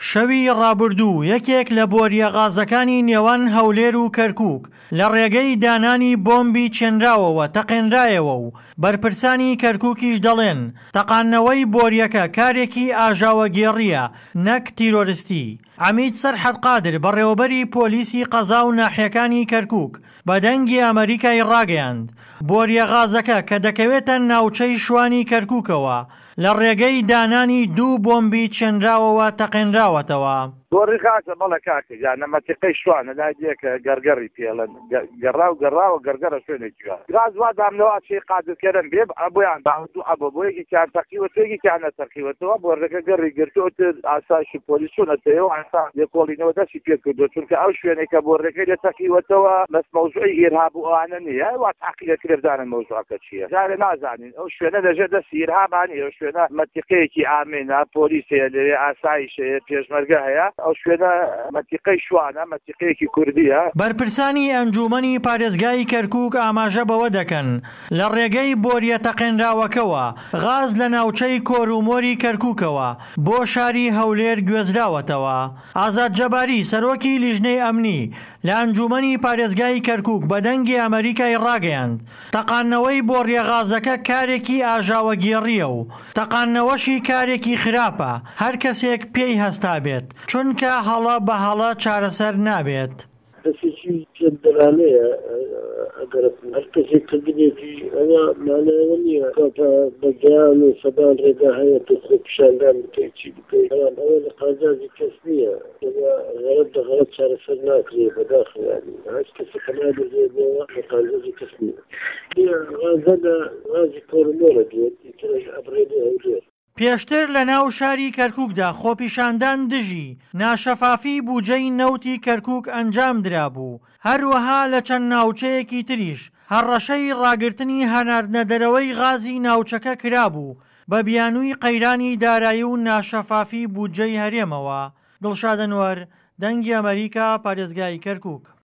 شەوی ڕابردوو یەکێک لە بۆریە غازەکانی نێوان هەولێر و کەرکووک لە ڕێگەی دانانی بۆمبی چێنراوەوە تەقێنرایەوە و بەرپرسانی کەرکووکیش دەڵێن تەقاندنەوەی بۆریەکە کارێکی ئاژاوەگێڕیە نەک تیرۆریستی. عەمید سەرحەدقادر بەڕێوەبەری پۆلیسی قەزا و ناحیەکانی کەرکووک بە دەنگی ئەمریکای ڕاگەیاند بۆریە غازەکە کە دەکەوێتە ناوچەی شوانی کەرکووکەوە لە ڕێگەی دانانی دوو بۆمبی چێنراوەوە تەقێنراوەتەوە. بۆڕی خاکە بەڵە کاکە یان نەمەتیقەی شوانە لادیەکە گەرگەڕی پێڵەن گەڕاوە گەرگەرە شوێنێکی گاز وا دامنەوە چی قادرکەرم بێ ئەبوویان باوتو ئەبە بۆیەکی چیان تەقیوەتێکی کیان نەتەقیوەتەوە بۆڕێگە گەڕی گرتوتر ئاساشی پۆلیس چوونەتەوە ئاسا لێکۆڵینەوە دەستی پێ کردو چونکە ئەو شوێنێکە بۆڕێگەی لێتەقیوەتەوە بەس مەوزوعی ئێرهاب و ئەوانە نییە وا تاقیلە کرێدانن مەوزوعەکە چییە جارێ نازانین ئەو شوێنە دەژێت دەستی ئێرهابانی ئەو شوێنە مەتیقەیەکی ئامێنە پۆلیسەیە لێ ئاسایشەیە پێشمەرگە هەیە ئەو شوێنە مەتیقەی شوانە مەتیقەیەکی کوردیە. بەرپرسانی ئەنجومەنی پارێزگای کەرکووک ئاماژە بەوە دەکەن لە ڕێگەی بۆریە تەقێنراوەکەوە غاز لە ناوچەی کۆرومۆری کەرکووکەوە بۆ شاری هەولێر گوێزراوەتەوە. ئازاد جەباری سەرۆکی لیژنەی ئەمنی لە ئەنجومەنی پارێزگای کەرکووک بە دەنگی ئەمریکای ڕاگەیاند تەقاندنەوەی بۆریە غازەکە کارێکی ئاژاوەگێڕیە و تەقاندنەوەشی کارێکی خراپە هەر کەسێک پێی هەستا بێت چونکە هەڵە بە هەڵە چارەسەر نابێت. دەستێکی پێدرانەیە ئەگەر هەر کەسێک کردنێکی ئەوە مانایەوە نییە بەگیان و سەبان ڕێگا هەیە تۆ خۆ پیشاندان بکەیت چی بکەیت ئەوە لە قازازی کەس نییە غەڵەت بە غەڵەت چارەسەر ناکرێت بەداخەیانی هەچ کەسێکە نادەزێتەوە لە قازازی کەس نییە غازە لە غازی کۆرمۆرە دێت ئیترش ئەبڕێدە هەولێر. پێشتر لە ناو شاری کەرکووکدا خۆپیشاندان دژی ناشەفافی بودجەی نەوتی کەرکووک ئەنجام درابوو هەروەها لە چەند ناوچەیەکی تریش هەڕەشەی ڕاگررتنی هەناردنەدەرەوەی غازی ناوچەکە کرابوو بە بیانووی قەیرانی دارایی و ناشەفافی بودجەی هەرێمەوە. دڵشاد ئەنوەر، دەنگی ئەمریکا، پارێزگای کەرکووک.